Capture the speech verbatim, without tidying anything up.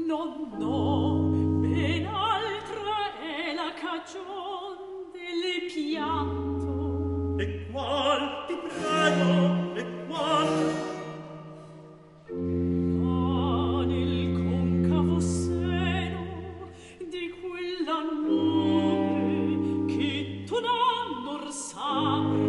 No, no, ben altra è la cagion del pianto. E qual, ti prego, e qual? Ah, nel concavo seno di quell'amore che tu non sa